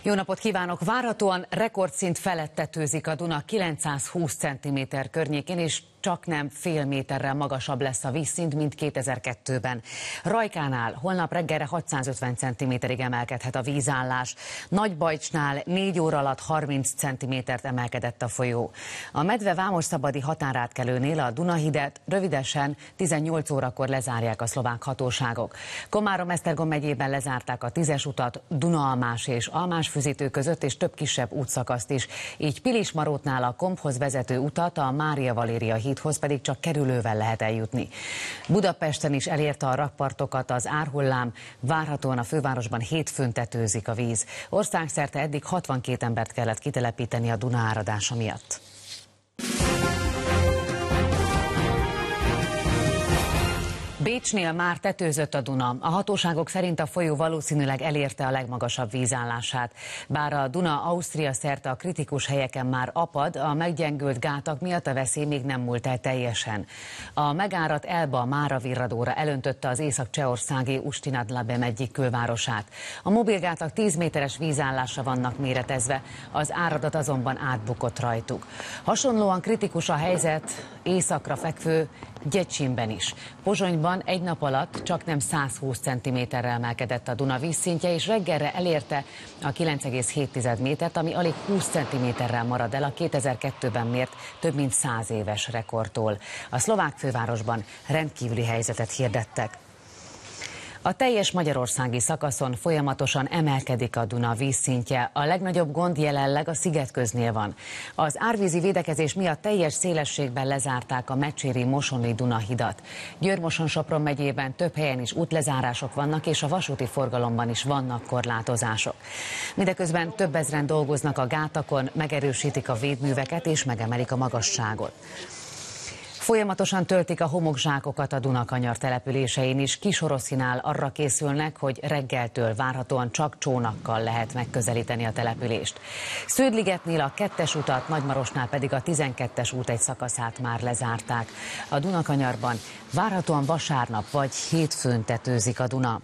Jó napot kívánok! Várhatóan rekordszint felett tetőzik a Duna 920 cm környékén, és csak nem fél méterrel magasabb lesz a vízszint, mint 2002-ben. Rajkánál holnap reggelre 650 cm-ig emelkedhet a vízállás. Nagybajcsnál 4 óra alatt 30 cm-t emelkedett a folyó. A Medve-Vámos-Szabadi határátkelőnél a Dunahidet rövidesen 18 órakor lezárják a szlovák hatóságok. Komárom-Esztergom megyében lezárták a 10-es utat Duna-Almás és Almás-Füzítő között, és több kisebb útszakaszt is. Így Pilismarótnál a Komphoz vezető utat, a Mária-Valéria hídhoz pedig csak kerülővel lehet eljutni. Budapesten is elérte a rakpartokat az árhullám, várhatóan a fővárosban hétfőn tetőzik a víz. Országszerte eddig 62 embert kellett kitelepíteni a Duna áradása miatt. Bécsnél már tetőzött a Duna. A hatóságok szerint a folyó valószínűleg elérte a legmagasabb vízállását. Bár a Duna Ausztria szerte a kritikus helyeken már apad, a meggyengült gátak miatt a veszély még nem múlt el teljesen. A megáradt Elba Mára-virradóra elöntötte az észak-csehországi Ustinad-Labem egyik külvárosát. A mobilgátak 10 méteres vízállásra vannak méretezve, az áradat azonban átbukott rajtuk. Hasonlóan kritikus a helyzet északra fekvő Gyecsinben is. Pozsonyban egy nap alatt csak nem 120 cm-rel emelkedett a Duna vízszintje, és reggelre elérte a 9,7 métert, ami alig 20 cm-rel marad el a 2002-ben mért több mint 100 éves rekordtól. A szlovák fővárosban rendkívüli helyzetet hirdettek. A teljes magyarországi szakaszon folyamatosan emelkedik a Duna vízszintje. A legnagyobb gond jelenleg a Szigetköznél van. Az árvízi védekezés miatt teljes szélességben lezárták a Mecséri-Mosoni Duna hidat. Győr-Moson-Sopron megyében több helyen is útlezárások vannak, és a vasúti forgalomban is vannak korlátozások. Mindeközben több ezren dolgoznak a gátakon, megerősítik a védműveket és megemelik a magasságot. Folyamatosan töltik a homokzsákokat a Dunakanyar településein is. Kisoroszinál arra készülnek, hogy reggeltől várhatóan csak csónakkal lehet megközelíteni a települést. Sződligetnél a 2-es utat, Nagymarosnál pedig a 12-es út egy szakaszát már lezárták. A Dunakanyarban várhatóan vasárnap vagy hétfőn tetőzik a Duna.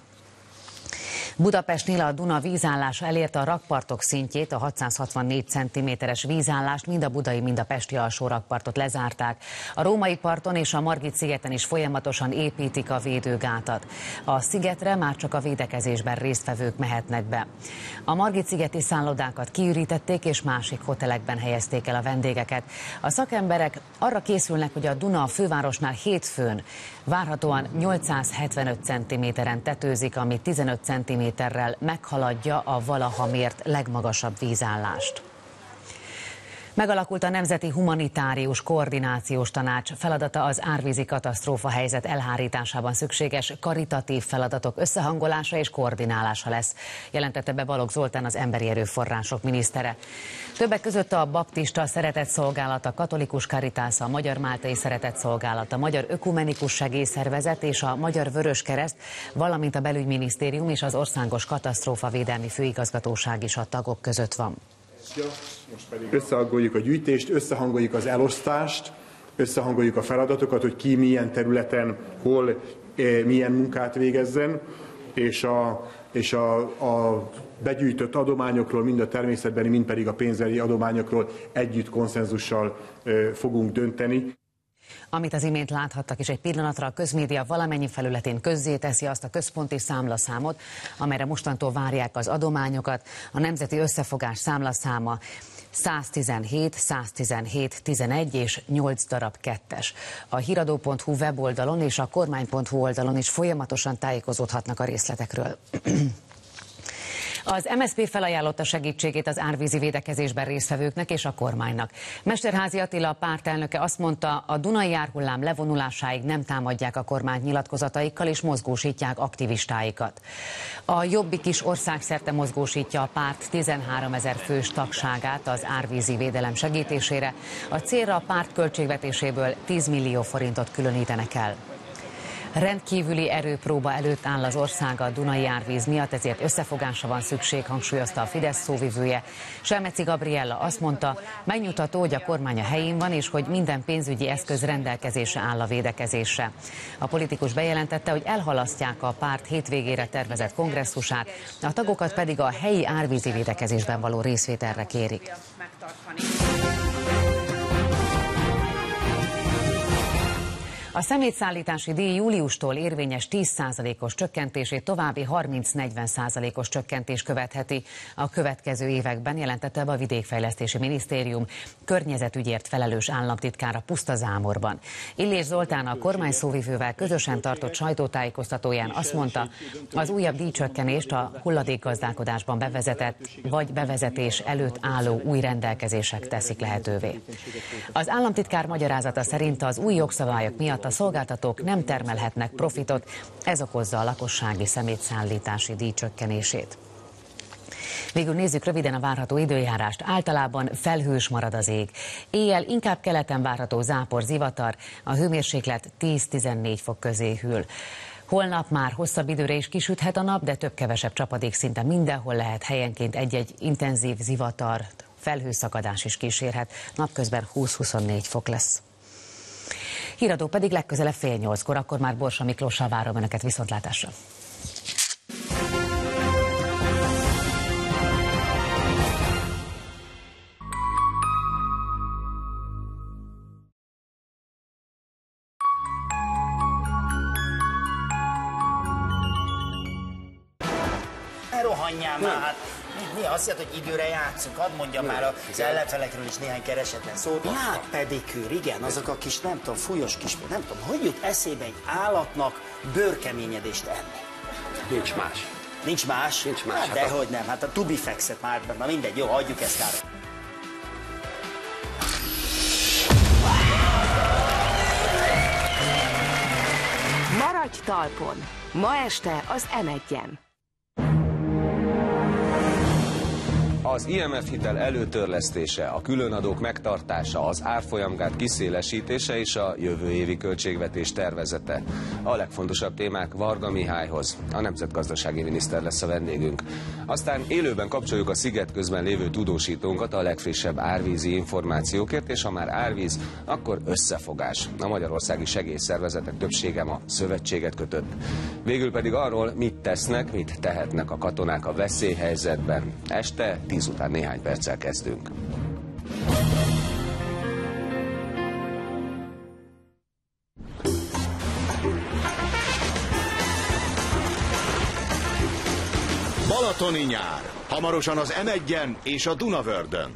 Budapestnél a Duna vízállása elérte a rakpartok szintjét, a 664 cm-es vízállást, mind a budai, mind a pesti alsó rakpartot lezárták. A Római parton és a Margit-szigeten is folyamatosan építik a védőgátat. A szigetre már csak a védekezésben résztvevők mehetnek be. A Margit-szigeti szállodákat kiürítették, és másik hotelekben helyezték el a vendégeket. A szakemberek arra készülnek, hogy a Duna a fővárosnál hétfőn várhatóan 875 cm-en tetőzik, ami 15 cm-rel meghaladja a valaha mért legmagasabb vízállást. Megalakult a Nemzeti Humanitárius Koordinációs Tanács. Feladata az árvízi katasztrófa helyzet elhárításában szükséges karitatív feladatok összehangolása és koordinálása lesz, jelentette be Balogh Zoltán, az Emberi Erőforrások minisztere. Többek között a Baptista Szeretetszolgálat, a Katolikus Caritas, a Magyar Máltai Szeretetszolgálat, a Magyar Ökumenikus Segélyszervezet és a Magyar Vöröskereszt, valamint a Belügyminisztérium és az Országos Katasztrófavédelmi Főigazgatóság is a tagok között van. Most pedig összehangoljuk a gyűjtést, összehangoljuk az elosztást, összehangoljuk a feladatokat, hogy ki milyen területen, hol milyen munkát végezzen, és a begyűjtött adományokról, mind a természetbeni, mind pedig a pénzügyi adományokról együtt konszenzussal fogunk dönteni. Amit az imént láthattak is egy pillanatra, a közmédia valamennyi felületén közzéteszi azt a központi számlaszámot, amelyre mostantól várják az adományokat. A Nemzeti Összefogás számlaszáma 117, 117, 11 és 8 darab 2-es. A hiradó.hu weboldalon és a kormány.hu oldalon is folyamatosan tájékozódhatnak a részletekről. Az MSZP felajánlotta segítségét az árvízi védekezésben résztvevőknek és a kormánynak. Mesterházy Attila, a pártelnöke azt mondta, a Dunai árhullám levonulásáig nem támadják a kormányt nyilatkozataikkal és mozgósítják aktivistáikat. A Jobbik is országszerte mozgósítja a párt 13 000 fős tagságát az árvízi védelem segítésére. A célra a párt költségvetéséből 10 millió forintot különítenek el. Rendkívüli erőpróba előtt áll az ország a Dunai árvíz miatt, ezért összefogásra van szükség, hangsúlyozta a Fidesz szóvivője. Selmeci Gabriella azt mondta, megnyugtató, hogy a kormány a helyén van, és hogy minden pénzügyi eszköz rendelkezésre áll a védekezésre. A politikus bejelentette, hogy elhalasztják a párt hétvégére tervezett kongresszusát, a tagokat pedig a helyi árvízi védekezésben való részvételre kérik. A szemétszállítási díj júliustól érvényes 10%-os csökkentését további 30-40%-os csökkentés követheti a következő években, jelentette be a Vidékfejlesztési Minisztérium környezetügyért felelős államtitkára Puszta Zámorban. Illés Zoltán a kormány szóvivővel közösen tartott sajtótájékoztatóján azt mondta, az újabb díjcsökkenést a hulladékgazdálkodásban bevezetett vagy bevezetés előtt álló új rendelkezések teszik lehetővé. Az államtitkár magyarázata szerint az új jogszabályok miatt a szolgáltatók nem termelhetnek profitot, ez okozza a lakossági szemétszállítási díj csökkenését. Végül nézzük röviden a várható időjárást. Általában felhős marad az ég. Éjjel inkább keleten várható zápor, zivatar, a hőmérséklet 10-14 fok közé hűl. Holnap már hosszabb időre is kisüthet a nap, de több-kevesebb csapadék szinte mindenhol lehet, helyenként egy-egy intenzív zivatar, felhőszakadás is kísérhet. Napközben 20-24 fok lesz. Híradó pedig legközelebb 7:30-kor, akkor már Borsa Miklóssal várom Önöket, viszontlátásra. Ne rohanjál már, hát mi azt jelenti, hogy időre játszunk, hadd mondjam már az ellenfelekről is néhány keresetlen szót. Lábpedikűr, igen, azok a kis, nem tudom, fújos kis, nem tudom, hogy jut eszébe egy állatnak bőrkeményedést enni? Nincs más. Nincs más? Nincs más. Hát dehogy nem, hát a Tubifexet már, na mindegy, jó, hagyjuk ezt már. Maradj talpon! Ma este az M1-en. Az IMF hitel előtörlesztése, a különadók megtartása, az árfolyamgát kiszélesítése és a jövő évi költségvetés tervezete. A legfontosabb témák Varga Mihályhoz. A nemzetgazdasági miniszter lesz a vendégünk. Aztán élőben kapcsoljuk a sziget közben lévő tudósítónkat a legfrissebb árvízi információkért, és ha már árvíz, akkor összefogás. A magyarországi segélyszervezetek többsége ma szövetséget kötött. Végül pedig arról, mit tesznek, mit tehetnek a katonák a veszélyhelyzetben. Este 10 után néhány perccel kezdünk. Balatoni nyár. Hamarosan az M1-en és a Dunavördön.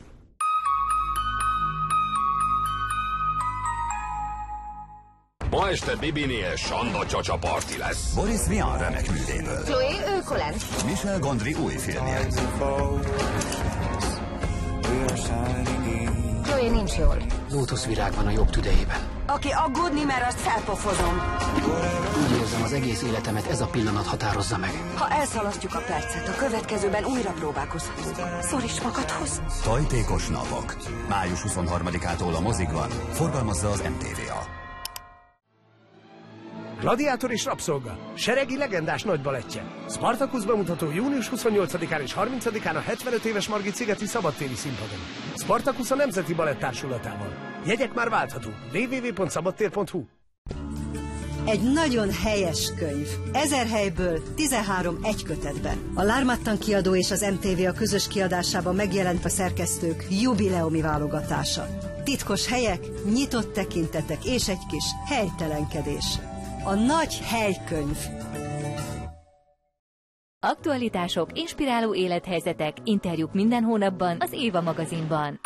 Ma este Bibinél Sanda Csacsa parti lesz. Boris Vian remek művéből. Chloé, ő Colin. Michel Gondry új filmje. Chloé nincs jól. Lótuszvirág van a jobb tüdejében. Aki aggódni mer, azt felpofozom. Úgy érzem, az egész életemet ez a pillanat határozza meg. Ha elszalasztjuk a percet, a következőben újra próbálkozhatunk. Szoríts magadhoz. Tajtékos napok. Május 23-ától a mozikban. Forgalmazza az MTVA. Gladiátor és rabszolga. Seregi legendás nagybalettje. Spartacus bemutató június 28-án és 30-án a 75 éves Margit-szigeti szabadtéri színpadon. Spartacus a Nemzeti Balett Társulatával. Jegyek már válthatók. www.szabadtér.hu. Egy nagyon helyes könyv. 1000 helyből 13 egykötetben. A Lármattan kiadó és az MTV a közös kiadásában megjelent a szerkesztők jubileumi válogatása. Titkos helyek, nyitott tekintetek és egy kis helytelenkedés. A nagy helykönyv. Aktualitások, inspiráló élethelyzetek, interjúk minden hónapban az Éva magazinban.